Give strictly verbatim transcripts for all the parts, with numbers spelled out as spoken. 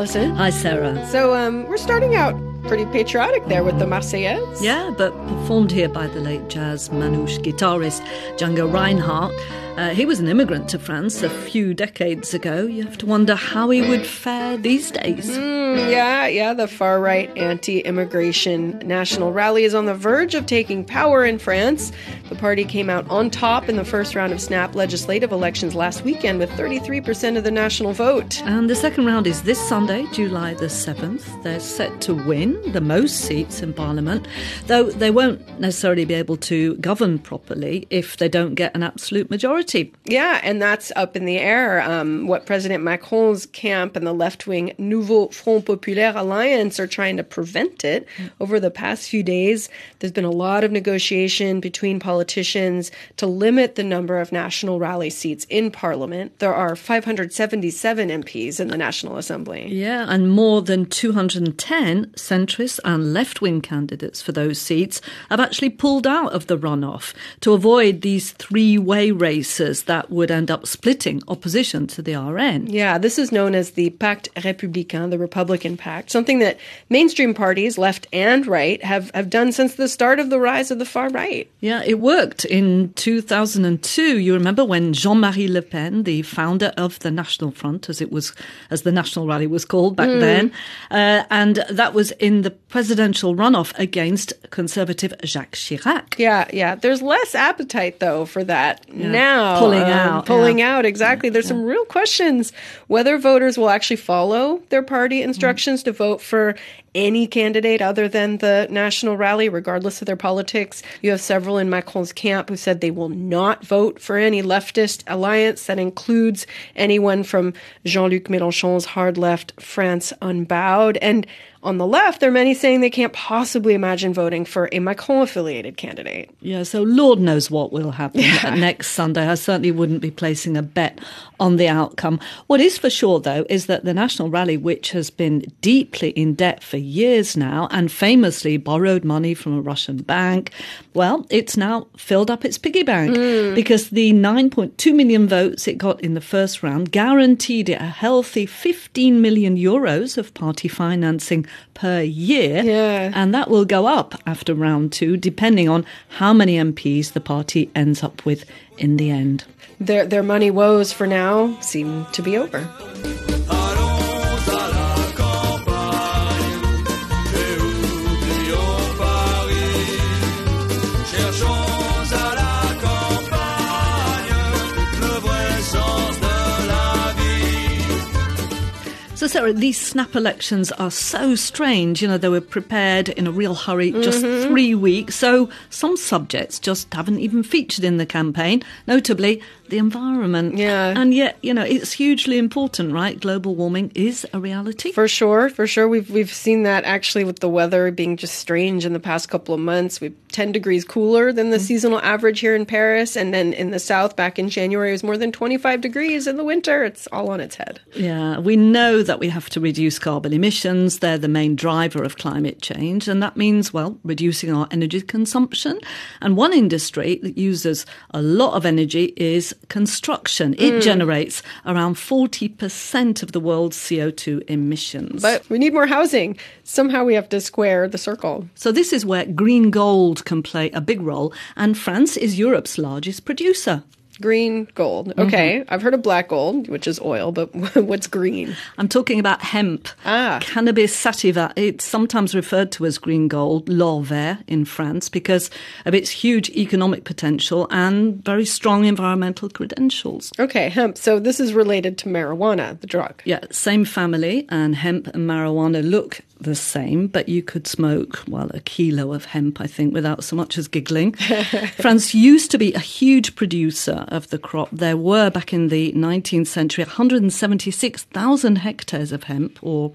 Alison. Hi, Sarah. So um, we're starting out pretty patriotic there with the Marseillaise. Yeah, but performed here by the late jazz manouche guitarist Django Reinhardt. Uh, he was an immigrant to France a few decades ago. You have to wonder how he would fare these days. Mm, yeah, yeah, the far-right anti-immigration national rally is on the verge of taking power in France. The party came out on top in the first round of snap legislative elections last weekend with thirty-three percent of the national vote. And the second round is this Sunday, July the seventh. They're set to win the most seats in Parliament, though they won't necessarily be able to govern properly if they don't get an absolute majority. Yeah, and that's up in the air. Um, what President Macron's camp and the left-wing Nouveau Front Populaire Alliance are trying to prevent it. Mm. Over the past few days, there's been a lot of negotiation between politicians to limit the number of national rally seats in Parliament. There are five hundred seventy-seven M Ps in the National Assembly. Yeah, and more than two hundred ten centrist and left-wing candidates for those seats have actually pulled out of the runoff to avoid these three-way races that would end up splitting opposition to the R N. Yeah, this is known as the Pacte Républicain, the Republican Pact, something that mainstream parties, left and right, have, have done since the start of the rise of the far right. Yeah, it worked in two thousand two. You remember when Jean-Marie Le Pen, the founder of the National Front, as it was, as the National Rally was called back mm. then, uh, and that was in the presidential runoff against conservative Jacques Chirac. Yeah, yeah. There's less appetite, though, for that yeah. now. Pulling um, out. Pulling yeah. out, exactly. There's yeah. some real questions whether voters will actually follow their party instructions mm. to vote for any candidate other than the National Rally, regardless of their politics. You have several in Macron's camp who said they will not vote for any leftist alliance that includes anyone from Jean-Luc Mélenchon's hard left France Unbowed. And on the left, there are many saying they can't possibly imagine voting for a Macron-affiliated candidate. Yeah, so Lord knows what will happen yeah. next Sunday. I certainly wouldn't be placing a bet on the outcome. What is for sure, though, is that the National Rally, which has been deeply in debt for years now and famously borrowed money from a Russian bank, well, it's now filled up its piggy bank mm. because the nine point two million votes it got in the first round guaranteed it a healthy fifteen million euros of party financing per year, yeah. and that will go up after round two, depending on how many M Ps the party ends up with in the end. Their, their money woes for now seem to be over. So, Sarah, these snap elections are so strange. You know, they were prepared in a real hurry, just mm-hmm. three weeks. So some subjects just haven't even featured in the campaign, notably the environment. Yeah. And yet, you know, it's hugely important, right? Global warming is a reality. For sure, for sure. We've we've seen that actually with the weather being just strange in the past couple of months. We've ten degrees cooler than the mm-hmm. seasonal average here in Paris. And then in the south, back in January, it was more than twenty-five degrees in the winter. It's all on its head. Yeah, we know that we have to reduce carbon emissions. They're the main driver of climate change. And that means, well, reducing our energy consumption. And one industry that uses a lot of energy is construction. It mm. generates around forty percent of the world's C O two emissions. But we need more housing. Somehow we have to square the circle. So this is where green gold can play a big role. And France is Europe's largest producer. Green gold. Okay. Mm-hmm. I've heard of black gold, which is oil, but what's green? I'm talking about hemp. Ah. Cannabis sativa. It's sometimes referred to as green gold, l'or vert in France, because of its huge economic potential and very strong environmental credentials. Okay, hemp. So this is related to marijuana, the drug. Yeah, same family, and hemp and marijuana look the same, but you could smoke, well, a kilo of hemp, I think, without so much as giggling. France used to be a huge producer of the crop. There were, back in the nineteenth century, one hundred seventy-six thousand hectares of hemp, or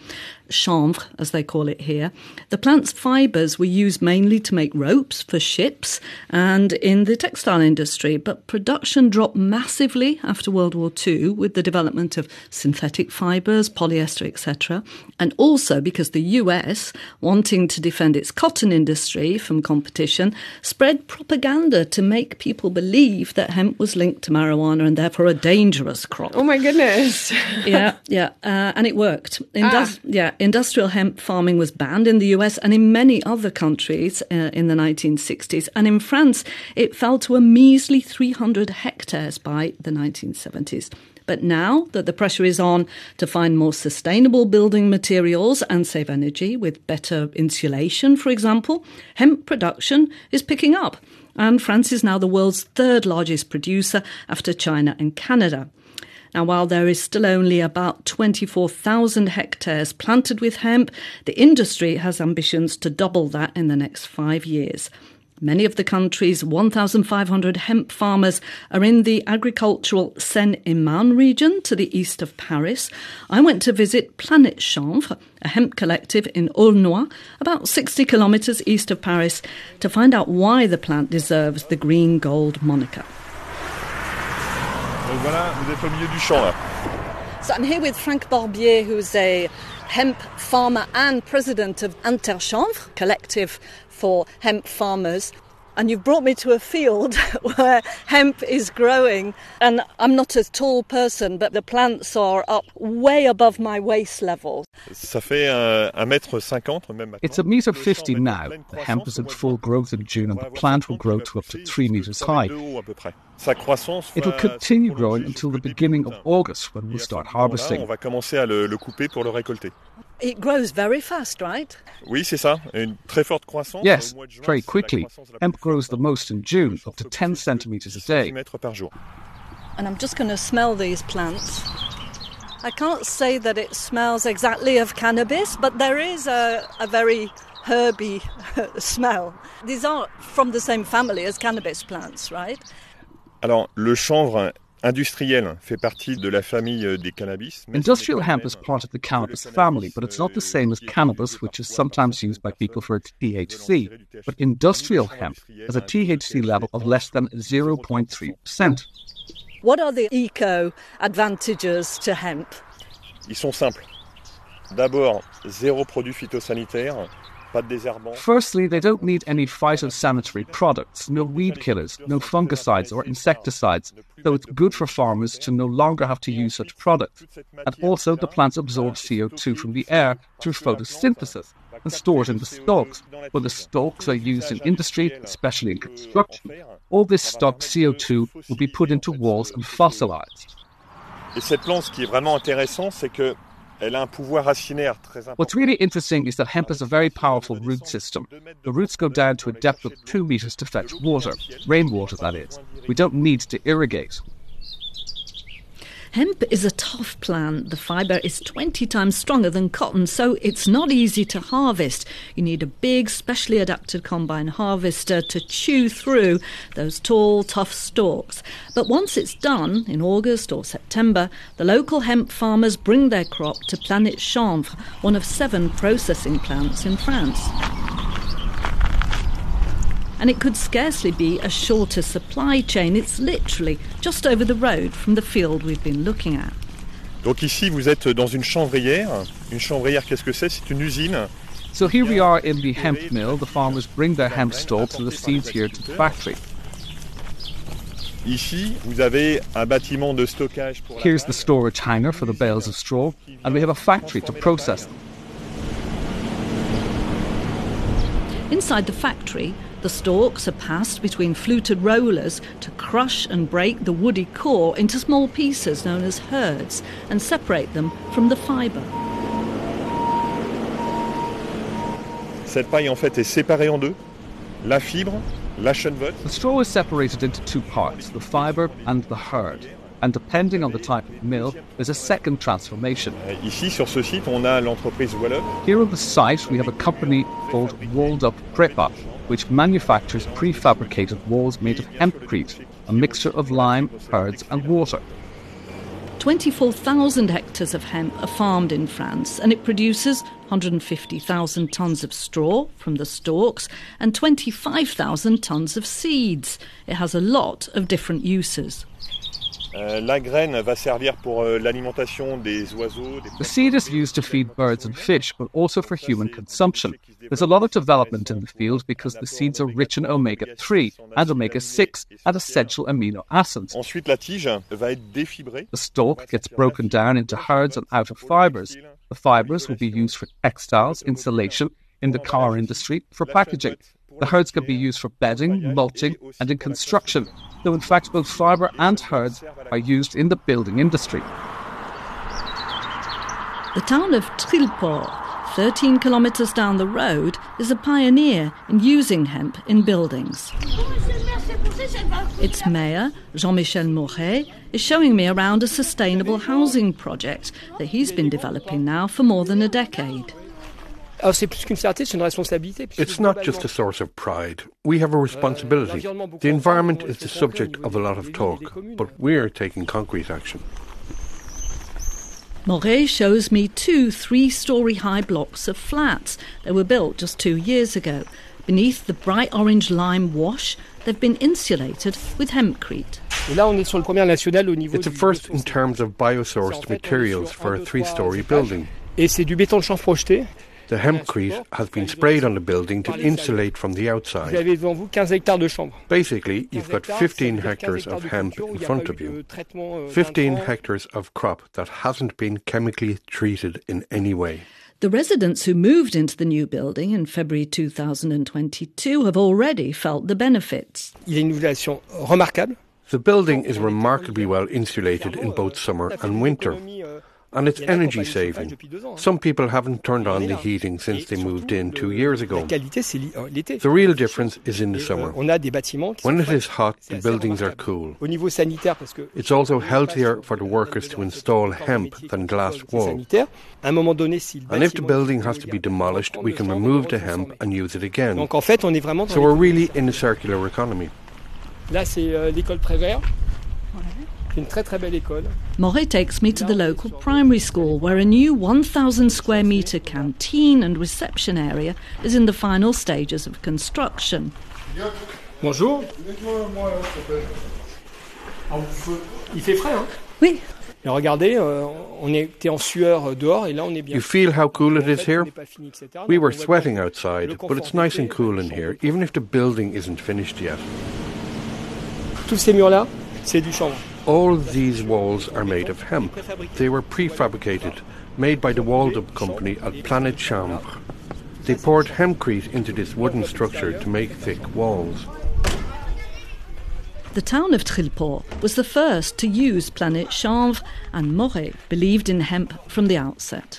chanvre, as they call it here. The plant's fibres were used mainly to make ropes for ships and in the textile industry, but production dropped massively after World War Two with the development of synthetic fibres, polyester, et cetera, and also because the U S, wanting to defend its cotton industry from competition, spread propaganda to make people believe that hemp was linked to marijuana and therefore a dangerous crop. Oh my goodness. yeah, yeah, uh, and it worked. Indus- ah. Yeah, industrial hemp farming was banned in the U S and in many other countries uh, in the nineteen sixties. And in France, it fell to a measly three hundred hectares by the nineteen seventies. But now that the pressure is on to find more sustainable building materials and save energy with better insulation, for example, hemp production is picking up. And France is now the world's third largest producer after China and Canada. Now, while there is still only about twenty-four thousand hectares planted with hemp, the industry has ambitions to double that in the next five years. Many of the country's one thousand five hundred hemp farmers are in the agricultural Seine-et-Marne region to the east of Paris. I went to visit Planète Chanvre, a hemp collective in Aulnoy, about sixty kilometres east of Paris, to find out why the plant deserves the green gold moniker. Donc voilà, vous êtes au milieu du champ là. So I'm here with Franck Barbier, who's a hemp farmer and president of Interchanvre, collective for hemp farmers. And you've brought me to a field where hemp is growing. And I'm not a tall person, but the plants are up way above my waist level. Ça fait uh, one meter fifty même. It's a meter fifty now. The hemp is in full growth in June and the plant will grow to up to three meters high. It will continue growing until the beginning of August when we'll start harvesting. On va commencer à le, le couper pour le récolter. It grows very fast, right? Oui, c'est ça. Une très forte croissance. Yes, very quickly. Hemp grows the most in June, up to ten centimetres a day. And I'm just going to smell these plants. I can't say that it smells exactly of cannabis, but there is a, a very herby smell. These are from the same family as cannabis plants, right? Alors, le chanvre industriel fait partie de la famille des cannabis. Industrial hemp is part of the cannabis family, but it's not the same as cannabis, which is sometimes used by people for its T H C. But industrial hemp has a T H C level of less than zero point three percent. What are the eco-advantages to hemp? Ils sont simples. D'abord, zéro produit phytosanitaire. Firstly, they don't need any phytosanitary products, no weed killers, no fungicides or insecticides, so it's good for farmers to no longer have to use such products. And also, the plants absorb C O two from the air through photosynthesis and store it in the stalks. When the stalks are used in industry, especially in construction, all this stocked C O two will be put into walls and fossilized. Et cette plante, ce qui est vraiment intéressant, c'est que What's really interesting is that hemp has a very powerful root system. The roots go down to a depth of two meters to fetch water, rainwater that is. We don't need to irrigate. Hemp is a tough plant. The fibre is twenty times stronger than cotton, so it's not easy to harvest. You need a big, specially adapted combine harvester to chew through those tall, tough stalks. But once it's done, in August or September, the local hemp farmers bring their crop to Planète Chanvre, one of seven processing plants in France. And it could scarcely be a shorter supply chain. It's literally just over the road from the field we've been looking at. Donc ici, vous êtes dans une chanvrière. Une chanvrière, qu'est-ce que c'est? C'est une usine. So here we are in the hemp mill. The farmers bring their hemp stalks and the seeds here to the factory. Ici, vous avez un bâtiment de stockage pour la Here's the storage hangar for the bales of straw, and we have a factory to process them. Inside the factory, the stalks are passed between fluted rollers to crush and break the woody core into small pieces known as herds and separate them from the fibre. Cette paille en fait est séparée en deux. La fibre, la chènevotte. The straw is separated into two parts, the fibre and the herd. And depending on the type of mill, there's a second transformation. Ici, sur ce site, on a l'entreprise Wallup. Here on the site, we have a company called Walled Up Prepa, which manufactures prefabricated walls made of hempcrete, a mixture of lime, herds and water. twenty-four thousand hectares of hemp are farmed in France, and it produces one hundred fifty thousand tonnes of straw from the stalks and twenty-five thousand tonnes of seeds. It has a lot of different uses. Uh, la graine va servir pour uh, l'alimentation des oiseaux. Des... The seed is used to feed birds and fish, but also for human consumption. There's a lot of development in the field because the seeds are rich in omega three and omega six and essential amino acids. Ensuite, la tige va être défibrée. The stalk gets broken down into herds and outer fibres. The fibres will be used for textiles, insulation, in the car industry, for packaging. The herds can be used for bedding, mulching and in construction, though in fact both fibre and herds are used in the building industry. The town of Trillport, thirteen kilometres down the road, is a pioneer in using hemp in buildings. Its mayor, Jean-Michel Mouret, is showing me around a sustainable housing project that he's been developing now for more than a decade. It's not just a source of pride. We have a responsibility. The environment is the subject of a lot of talk, but we're taking concrete action. Mouret shows me two three-storey high blocks of flats. They were built just two years ago. Beneath the bright orange lime wash, they've been insulated with hempcrete. It's a first in terms of biosourced materials for a three-storey building. The hempcrete has been sprayed on the building to insulate from the outside. Basically, you've got fifteen hectares of hemp in front of you. fifteen hectares of crop that hasn't been chemically treated in any way. The residents who moved into the new building in February two thousand twenty-two have already felt the benefits. The building is remarkably well insulated in both summer and winter. And it's energy saving. Some people haven't turned on the heating since they moved in two years ago. The real difference is in the summer. When it is hot, the buildings are cool. It's also healthier for the workers to install hemp than glass wool. And if the building has to be demolished, we can remove the hemp and use it again. So we're really in a circular economy. Mouret takes me to the local primary school where a new one thousand square metre canteen and reception area is in the final stages of construction. Bonjour. Il fait frais, hein? Oui. Regardez, on était en sueur dehors et là on est bien. You feel how cool it is here? We were sweating outside, but it's nice and cool in here, even if the building isn't finished yet. Tous ces murs-là, c'est du chanvre. All these walls are made of hemp. They were prefabricated, made by the Waldup company at Planet Chambre. They poured hempcrete into this wooden structure to make thick walls. The town of Trillport was the first to use Planet Chanvre, and Mouret believed in hemp from the outset.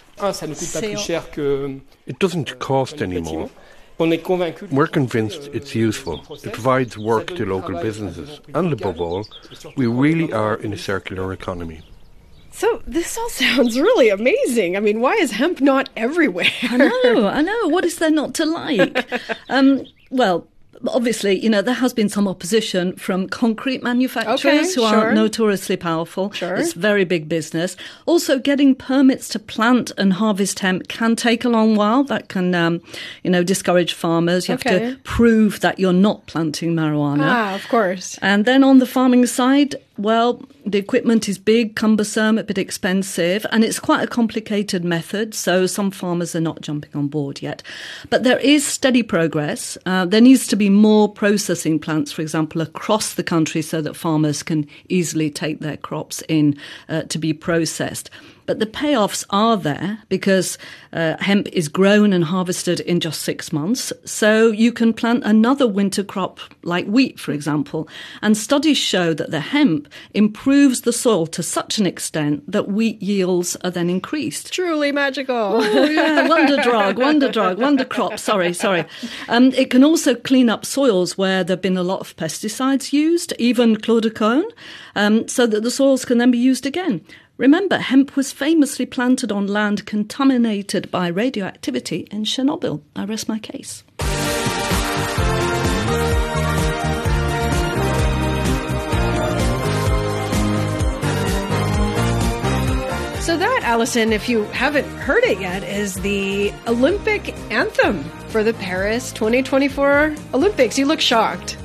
It doesn't cost any more. We're convinced it's useful. It provides work to local businesses. And above all, we really are in a circular economy. So this all sounds really amazing. I mean, why is hemp not everywhere? I know, I know. What is there not to like? um, well, obviously, you know, there has been some opposition from concrete manufacturers okay, who sure. are notoriously powerful. Sure. It's very big business. Also, getting permits to plant and harvest hemp can take a long while. That can, um, you know, discourage farmers. You okay. have to prove that you're not planting marijuana. Ah, of course. And then on the farming side, well, the equipment is big, cumbersome, a bit expensive, and it's quite a complicated method, so some farmers are not jumping on board yet. But there is steady progress. Uh, there needs to be more processing plants, for example, across the country so that farmers can easily take their crops in uh, to be processed. But the payoffs are there because uh, hemp is grown and harvested in just six months. So you can plant another winter crop like wheat, for example. And studies show that the hemp improves the soil to such an extent that wheat yields are then increased. Truly magical. Oh, yeah, wonder drug, wonder drug, wonder crop. Sorry, sorry. Um, it can also clean up soils where there have been a lot of pesticides used, even chlordecone, um, so that the soils can then be used again. Remember, hemp was famously planted on land contaminated by radioactivity in Chernobyl. I rest my case. So that, Alison, if you haven't heard it yet, is the Olympic anthem for the Paris twenty twenty-four Olympics. You look shocked.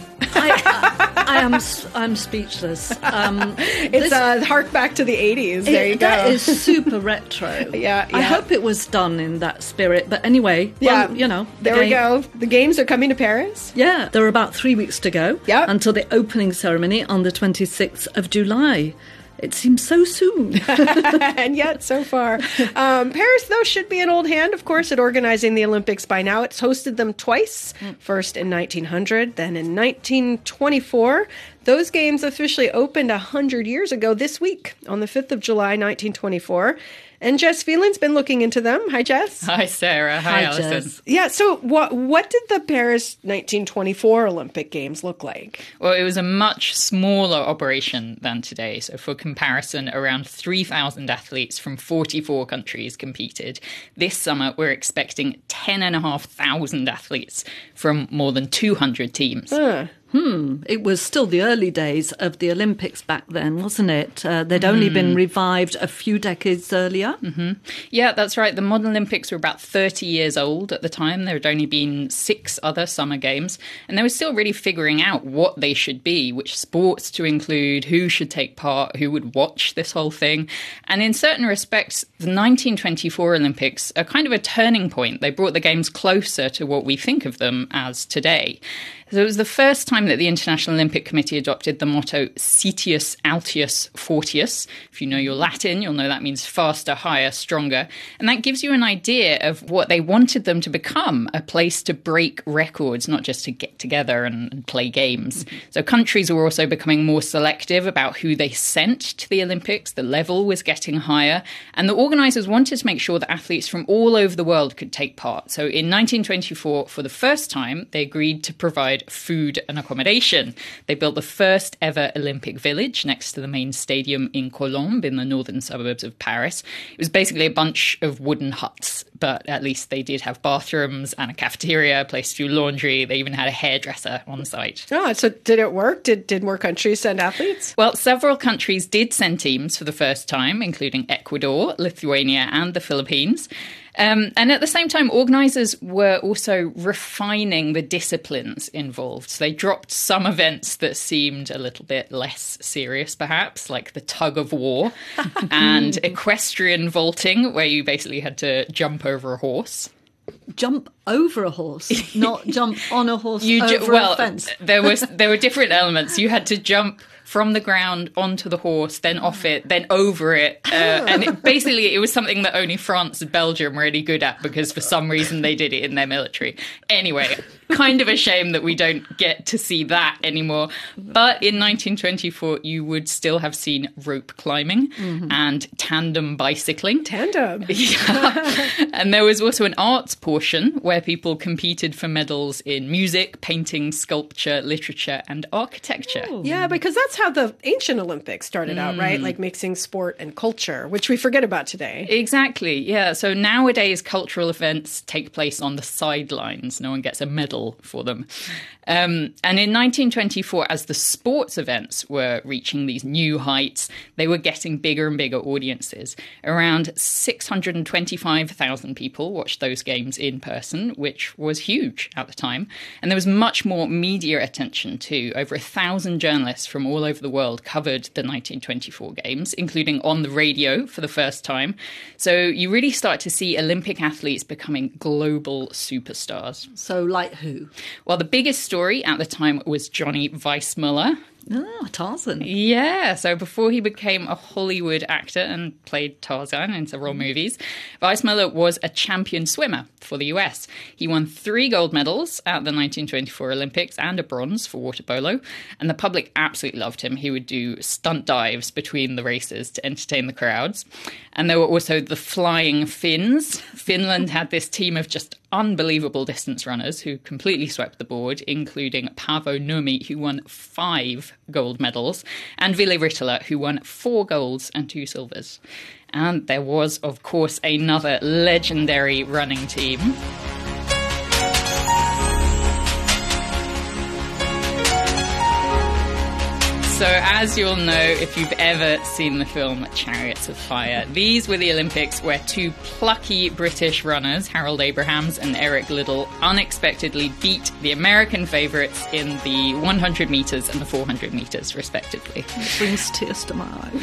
I, I, I am I'm speechless. Um, it's a hark back to the eighties. There it, you go. That is super retro. yeah, yeah. I hope it was done in that spirit. But anyway, yeah, well, you know. The there game, we go. The games are coming to Paris. Yeah, there are about three weeks to go yep. until the opening ceremony on the twenty-sixth of July. It seems so soon. And yet, so far. Um, Paris, though, should be an old hand, of course, at organizing the Olympics by now. It's hosted them twice, first in nineteen hundred, then in nineteen twenty-four. Those games officially opened one hundred years ago this week, on the fifth of July, nineteen twenty-four. And Jess Phelan's been looking into them. Hi, Jess. Hi, Sarah. Hi, Hi Alison. Jess. Yeah, so what what did the Paris nineteen twenty-four Olympic Games look like? Well, it was a much smaller operation than today. So for comparison, around three thousand athletes from forty-four countries competed. This summer, we're expecting ten thousand five hundred athletes from more than two hundred teams. Huh. Hmm. It was still the early days of the Olympics back then, wasn't it? Uh, they'd only mm. been revived a few decades earlier. Mm-hmm. Yeah, that's right. The modern Olympics were about thirty years old at the time. There had only been six other summer games, and they were still really figuring out what they should be, which sports to include, who should take part, who would watch this whole thing. And in certain respects, the nineteen twenty-four Olympics are kind of a turning point. They brought the games closer to what we think of them as today. So it was the first time that the International Olympic Committee adopted the motto Citius Altius Fortius. If you know your Latin, you'll know that means faster, higher, stronger. And that gives you an idea of what they wanted them to become, a place to break records, not just to get together and, and play games. Mm-hmm. So countries were also becoming more selective about who they sent to the Olympics. The level was getting higher. And the organisers wanted to make sure that athletes from all over the world could take part. So in nineteen twenty-four, for the first time, they agreed to provide food and accommodation. They built the first ever Olympic village next to the main stadium in Colombes in the northern suburbs of Paris. It was basically a bunch of wooden huts, but at least they did have bathrooms and a cafeteria, a place to do laundry. They even had a hairdresser on site. Oh, so did it work? Did, did more countries send athletes? Well, several countries did send teams for the first time, including Ecuador, Lithuania and the Philippines. Um, and at the same time, organisers were also refining the disciplines involved. So they dropped some events that seemed a little bit less serious, perhaps, like the tug of war and equestrian vaulting, where you basically had to jump over a horse. Jump over a horse, not jump on a horse you over ju- well, a fence. there was there were different elements. You had to jump from the ground onto the horse, then off it, then over it. Uh, and it, basically, it was something that only France and Belgium were really good at because for some reason they did it in their military. Anyway, kind of a shame that we don't get to see that anymore. But in nineteen twenty-four, you would still have seen rope climbing mm-hmm. and tandem bicycling. Tandem? Yeah. And there was also an arts portion where people competed for medals in music, painting, sculpture, literature, and architecture. Ooh. Yeah, because that's how the ancient Olympics started mm. out, right? Like mixing sport and culture, which we forget about today. Exactly, yeah. So nowadays, cultural events take place on the sidelines. No one gets a medal for them. Um, and in nineteen twenty-four, as the sports events were reaching these new heights, they were getting bigger and bigger audiences. Around six hundred twenty-five thousand people watched those games in person, which was huge at the time. And there was much more media attention too. Over a thousand journalists from all over the world covered the nineteen twenty-four games, including on the radio for the first time. So you really start to see Olympic athletes becoming global superstars. So like who? Well, the biggest story at the time was Johnny Weissmuller. Oh, Tarzan. Yeah, so before he became a Hollywood actor and played Tarzan in several movies, Weissmuller was a champion swimmer for the U S. He won three gold medals at the nineteen twenty-four Olympics and a bronze for water polo, and the public absolutely loved him. He would do stunt dives between the races to entertain the crowds. And there were also the Flying Finns. Finland had this team of just unbelievable distance runners who completely swept the board, including Paavo Nurmi, who won five gold medals, and Ville Rittala, who won four golds and two silvers. And there was, of course, another legendary running team. So, as you'll know, if you've ever seen the film Chariots of Fire, these were the Olympics where two plucky British runners, Harold Abrahams and Eric Liddell, unexpectedly beat the American favourites in the one hundred metres and the four hundred metres, respectively. It brings tears to my eyes.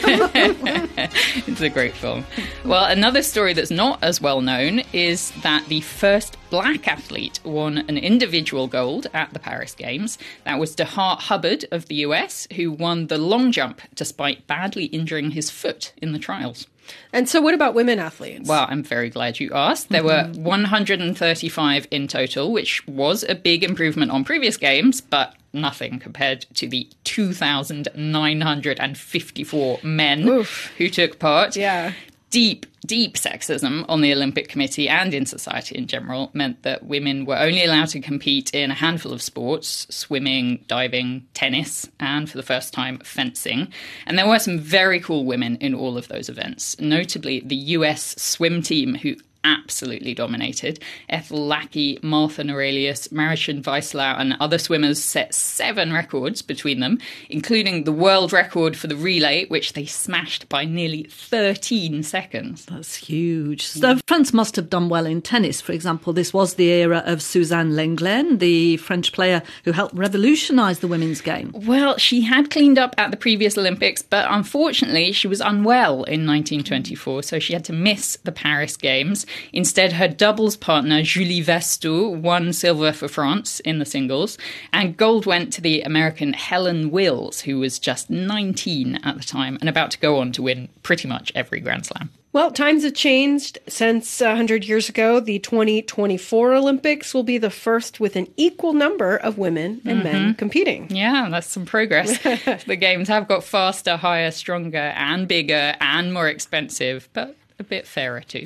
It's a great film. Well, another story that's not as well known is that the first black athlete won an individual gold at the Paris Games. That was DeHart Hubbard of the U S, who won the long jump despite badly injuring his foot in the trials. And so what about women athletes? Well, I'm very glad you asked. There mm-hmm. were one hundred thirty-five in total, which was a big improvement on previous games, but nothing compared to the two thousand nine hundred fifty-four men Oof. who took part. Yeah. Deep, deep sexism on the Olympic Committee and in society in general meant that women were only allowed to compete in a handful of sports: swimming, diving, tennis, and for the first time, fencing. And there were some very cool women in all of those events, notably the U S swim team, who absolutely dominated. Ethel Lackey, Martha Norelius, Marichen Weislau and other swimmers set seven records between them, including the world record for the relay, which they smashed by nearly thirteen seconds. That's huge. So France must have done well in tennis, for example. This was the era of Suzanne Lenglen, the French player who helped revolutionise the women's game. Well, she had cleaned up at the previous Olympics, but unfortunately she was unwell in nineteen twenty-four, so she had to miss the Paris Games. Instead, her doubles partner, Julie Vasto, won silver for France in the singles, and gold went to the American Helen Wills, who was just nineteen at the time and about to go on to win pretty much every Grand Slam. Well, times have changed since one hundred years ago. The twenty twenty-four Olympics will be the first with an equal number of women and mm-hmm. men competing. Yeah, that's some progress. The games have got faster, higher, stronger, and bigger, and more expensive, but a bit fairer too.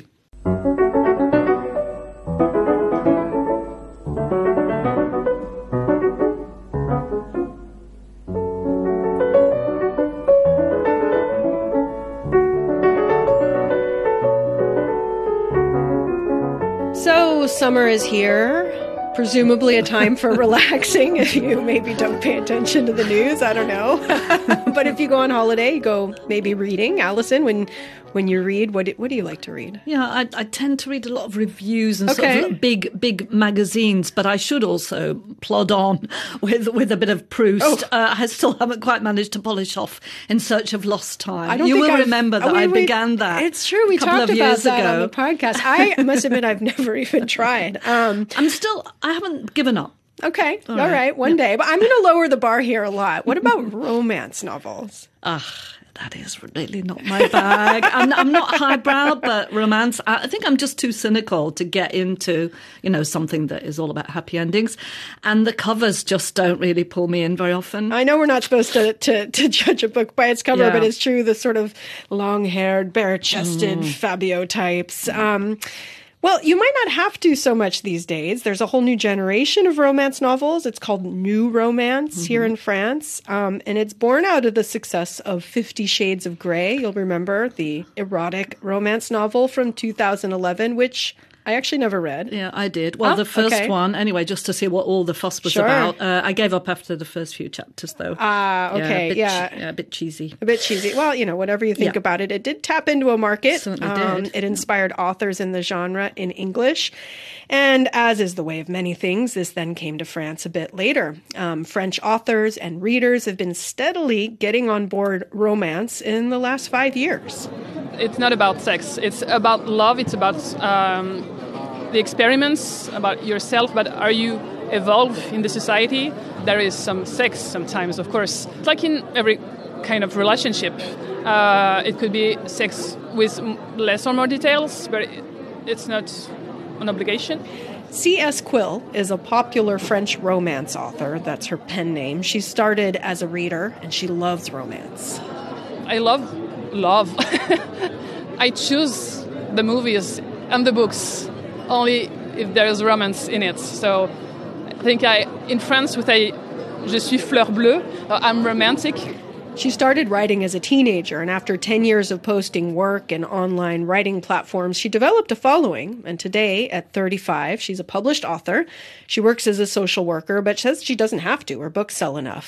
So summer is here, presumably a time for relaxing if you maybe don't pay attention to the news. I don't know. But if you go on holiday, you go maybe reading. Allison, when when you read, what do, what do you like to read? Yeah, I, I tend to read a lot of reviews and okay. sort of big big magazines, but I should also plod on with with a bit of Proust. Oh. Uh, I still haven't quite managed to polish off In Search of Lost Time. I don't you think will I've, remember that oh, wait, I wait, began that. It's true. We a couple talked of about years that ago. on the podcast. I must admit I've never even tried. Um, I'm still. I haven't given up. Okay. All, All right. right. One yeah. day. But I'm going to lower the bar here a lot. What about romance novels? Ah. That is really not my bag. I'm, I'm not highbrow, but romance, I think I'm just too cynical to get into, you know, something that is all about happy endings. And the covers just don't really pull me in very often. I know we're not supposed to, to, to judge a book by its cover, yeah. but it's true, the sort of long-haired, bare-chested mm. Fabio types. Um Well, you might not have to so much these days. There's a whole new generation of romance novels. It's called New Romance mm-hmm. here in France. Um, and it's born out of the success of Fifty Shades of Grey. You'll remember the erotic romance novel from two thousand eleven, which I actually never read. Yeah, I did. Well, oh, the first okay. one, anyway, just to see what all the fuss was sure. about. Uh, I gave up after the first few chapters, though. Ah, uh, okay, yeah a, bit, yeah. yeah. A bit cheesy. A bit cheesy. Well, you know, whatever you think yeah. about it, it did tap into a market. It certainly um, did. It inspired yeah. authors in the genre in English. And as is the way of many things, this then came to France a bit later. Um, French authors and readers have been steadily getting on board romance in the last five years. It's not about sex. It's about love. It's about um, the experiments, about yourself. But are you evolve in the society? There is some sex sometimes, of course. It's like in every kind of relationship. Uh, it could be sex with less or more details, but it's not an obligation. C S. Quill is a popular French romance author. That's her pen name. She started as a reader, and she loves romance. I love love. I choose the movies and the books only if there is romance in it. So I think I, in France, with a je suis fleur bleue, I'm romantic. She started writing as a teenager, and after ten years of posting work and online writing platforms, she developed a following. And today, at thirty-five, she's a published author. She works as a social worker, but says she doesn't have to. Her books sell enough.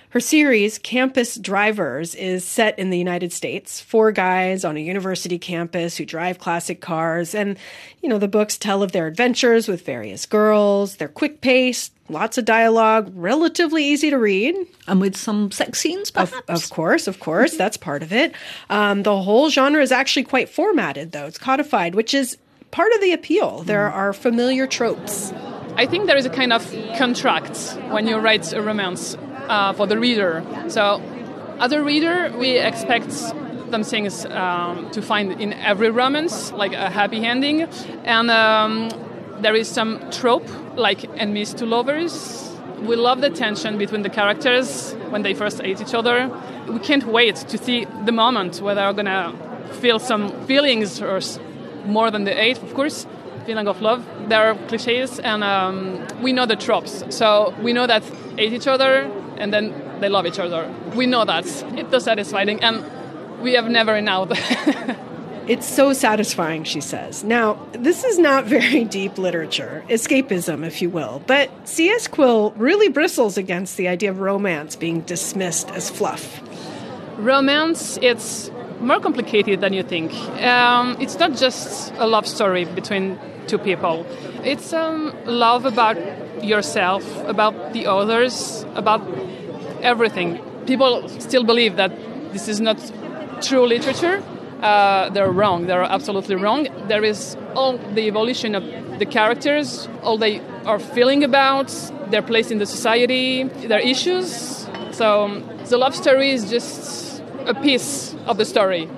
Her series, Campus Drivers, is set in the United States. Four guys on a university campus who drive classic cars. And, you know, the books tell of their adventures with various girls. They're quick-paced, lots of dialogue, relatively easy to read. And with some sex scenes, perhaps? Of, of course, of course. That's part of it. Um, the whole genre is actually quite formatted, though. It's codified, which is part of the appeal. There are familiar tropes. I think there is a kind of contract when you write a romance. Uh, for the reader. So, as a reader, we expect some things um, to find in every romance, like a happy ending. And um, there is some trope, like enemies to lovers. We love the tension between the characters when they first hate each other. We can't wait to see the moment where they're going to feel some feelings, or more than the hate, of course, feeling of love. There are cliches, and um, we know the tropes. So, we know that hate each other, and then they love each other. We know that. It's so satisfying, and we have never enough. It's so satisfying, she says. Now, this is not very deep literature, escapism, if you will, but C S. Quill really bristles against the idea of romance being dismissed as fluff. Romance, it's more complicated than you think. Um, it's not just a love story between two people. It's um, love about yourself, about the others, about everything. People still believe that this is not true literature. Uh, they're wrong. They're absolutely wrong. There is all the evolution of the characters, all they are feeling about, their place in the society, their issues. So um, the love story is just a piece of the story.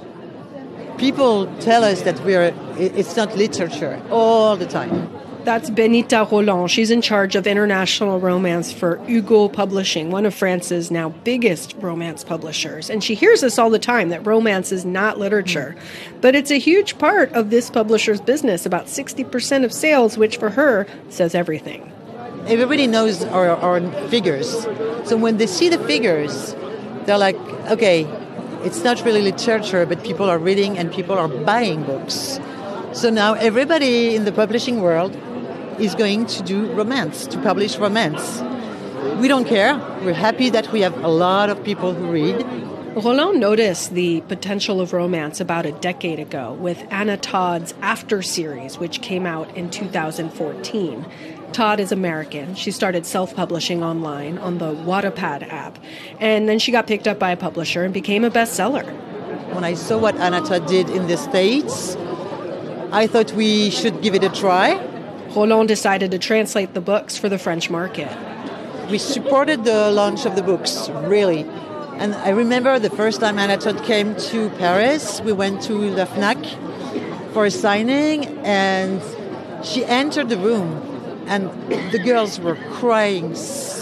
People tell us that we're it's not literature all the time. That's Benita Rolland. She's in charge of international romance for Hugo Publishing, one of France's now biggest romance publishers. And she hears this all the time, that romance is not literature. Mm. But it's a huge part of this publisher's business, about sixty percent of sales, which for her says everything. Everybody knows our, our figures. So when they see the figures, they're like, okay, it's not really literature, but people are reading and people are buying books. So now everybody in the publishing world is going to do romance, to publish romance. We don't care. We're happy that we have a lot of people who read. Rolland noticed the potential of romance about a decade ago with Anna Todd's After series, which came out in two thousand fourteen. Todd is American. She started self-publishing online on the Wattpad app. And then she got picked up by a publisher and became a bestseller. When I saw what Anna Todd did in the States, I thought we should give it a try. Rolland decided to translate the books for the French market. We supported the launch of the books, really. And I remember the first time Anna Todd came to Paris, we went to La Fnac for a signing, and she entered the room, and the girls were crying,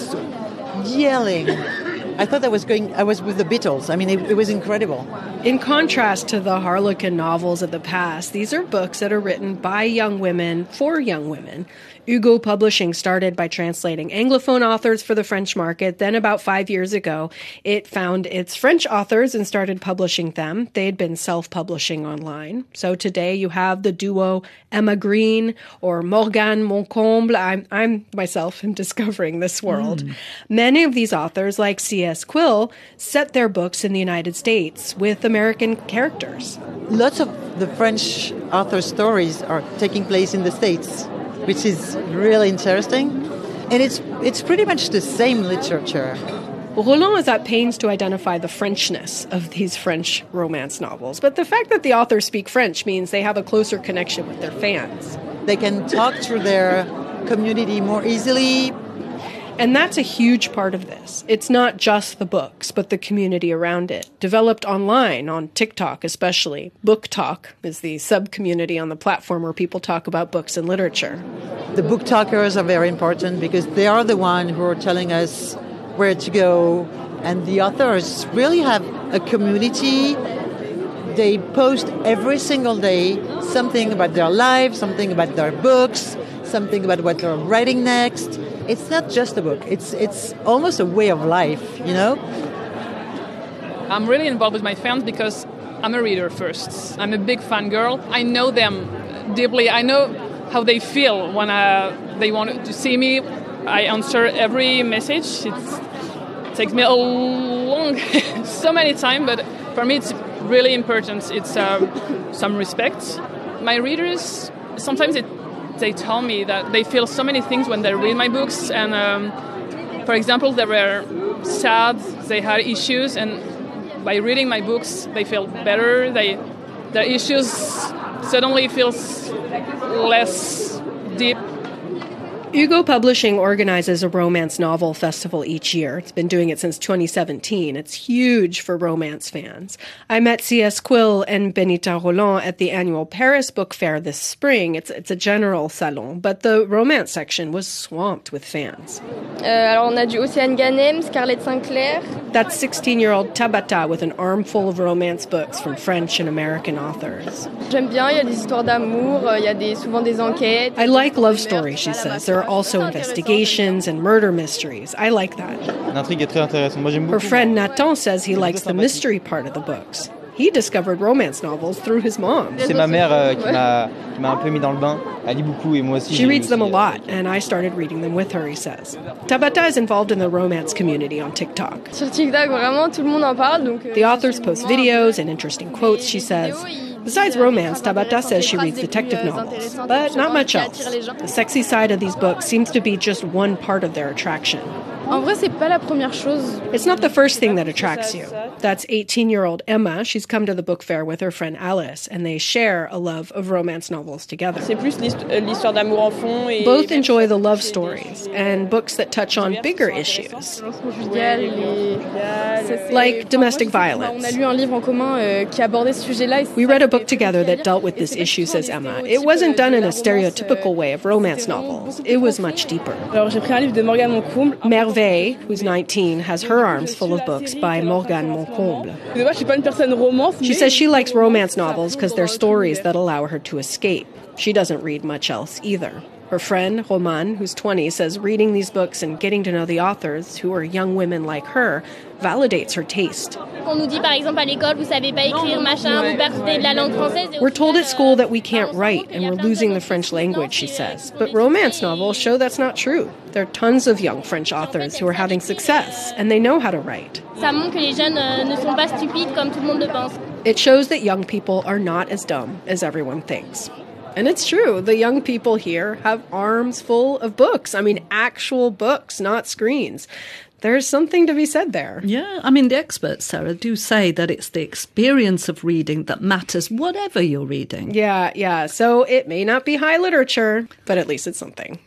yelling. I thought I was going. I was with the Beatles. I mean, it, it was incredible. In contrast to the Harlequin novels of the past, these are books that are written by young women for young women. Hugo Publishing started by translating Anglophone authors for the French market. Then about five years ago, it found its French authors and started publishing them. They'd been self-publishing online. So today you have the duo Emma Green or Morgane Moncomble. I'm, I'm myself am discovering this world. Mm. Many of these authors, like C S. Quill, set their books in the United States with American characters. Lots of the French author stories are taking place in the States, which is really interesting. And it's it's pretty much the same literature. Rolland is at pains to identify the Frenchness of these French romance novels. But the fact that the authors speak French means they have a closer connection with their fans. They can talk to their community more easily. And that's a huge part of this. It's not just the books, but the community around it. Developed online, on TikTok especially. Book Talk is the sub-community on the platform where people talk about books and literature. The book talkers are very important because they are the ones who are telling us where to go. And the authors really have a community. They post every single day something about their lives, something about their books, something about what they're writing next. It's not just a book. It's it's almost a way of life, you know? I'm really involved with my fans because I'm a reader first. I'm a big fan girl. I know them deeply. I know how they feel when uh, they want to see me. I answer every message. It's takes me a long, so many time, but for me it's really important. It's um, some respect. My readers, sometimes it, they tell me that they feel so many things when they read my books, and um, for example, they were sad, they had issues, and by reading my books, they feel better. They, their issues suddenly feels less deep. Hugo Publishing organizes a romance novel festival each year. It's been doing it since twenty seventeen. It's huge for romance fans. I met C S Quill and Benita Rolland at the annual Paris Book Fair this spring. It's it's a general salon, but the romance section was swamped with fans. Euh, alors on a du Océane Ganem, Scarlett Sinclair. That's sixteen-year-old Tabata with an armful of romance books from French and American authors. J'aime bien, il y a des histoires d'amour, il y a des, souvent des enquêtes. I like love stories, she says. There are also investigations and murder mysteries. I like that. Her friend Nathan says he likes the mystery part of the books. He discovered romance novels through his mom. C'est ma mère euh, qui m'a qui m'a un peu mis dans le bain. Elle lit beaucoup et moi aussi. She reads them a lot, and I started reading them with her, he says. Tabata is involved in the romance community on TikTok. Sur TikTok, vraiment, tout le monde en parle. Donc, the authors post videos and interesting quotes, she says. Besides romance, Tabata says she reads detective novels, but not much else. The sexy side of these books seems to be just one part of their attraction. En vrai, c'est pas la première chose. It's not the first thing that attracts you. That's eighteen-year-old Emma. She's come to the book fair with her friend Alice, and they share a love of romance novels together. C'est plus l'histoire d'amour en fond. Et both enjoy the love stories and books that touch on bigger issues, like domestic violence. On a lu un livre en commun qui abordait ce sujet-là. We read a book together that dealt with this issue, says Emma. It wasn't done in a stereotypical way of romance novels. It was much deeper. Alors j'ai pris un livre de Morgane Moncomble. Merveille, who's nineteen, has her arms full of books by Morgane Moncomble. She says she likes romance novels because they're stories that allow her to escape. She doesn't read much else either. Her friend, Roman, who's twenty, says reading these books and getting to know the authors, who are young women like her, validates her taste. We're told at school that we can't write and we're losing the French language, she says. But romance novels show that's not true. There are tons of young French authors who are having success, and they know how to write. It shows that young people are not as dumb as everyone thinks. And it's true. The young people here have arms full of books. I mean, actual books, not screens. There's something to be said there. Yeah, I mean, the experts, Sarah, do say that it's the experience of reading that matters, whatever you're reading. Yeah, yeah. So it may not be high literature, but at least it's something.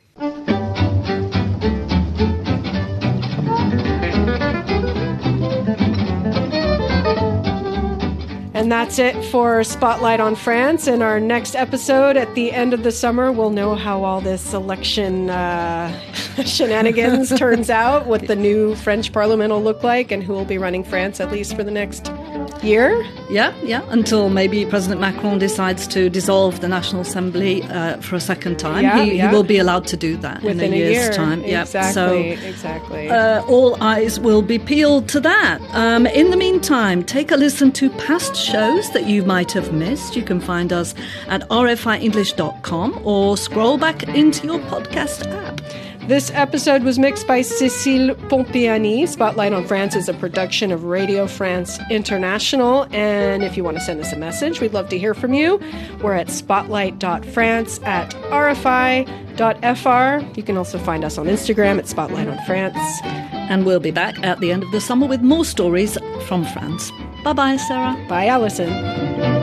And that's it for Spotlight on France. In our next episode at the end of the summer, we'll know how all this election uh, shenanigans turns out, what the new French parliament will look like, and who will be running France at least for the next year. Yeah, yeah, until maybe President Macron decides to dissolve the National Assembly uh, for a second time. Yeah, he, yeah. he will be allowed to do that Within in a year's year. time. Yeah, exactly, so, exactly. Uh, all eyes will be peeled to that. Um, in the meantime, take a listen to past shows that you might have missed. You can find us at r f i english dot com or scroll back into your podcast app. This episode was mixed by Cécile Pompiani. Spotlight on France is a production of Radio France International. And if you want to send us a message, we'd love to hear from you. We're at spotlight dot france at r f i dot f r. You can also find us on Instagram at Spotlight on France. And we'll be back at the end of the summer with more stories from France. Bye-bye, Sarah. Bye, Alison.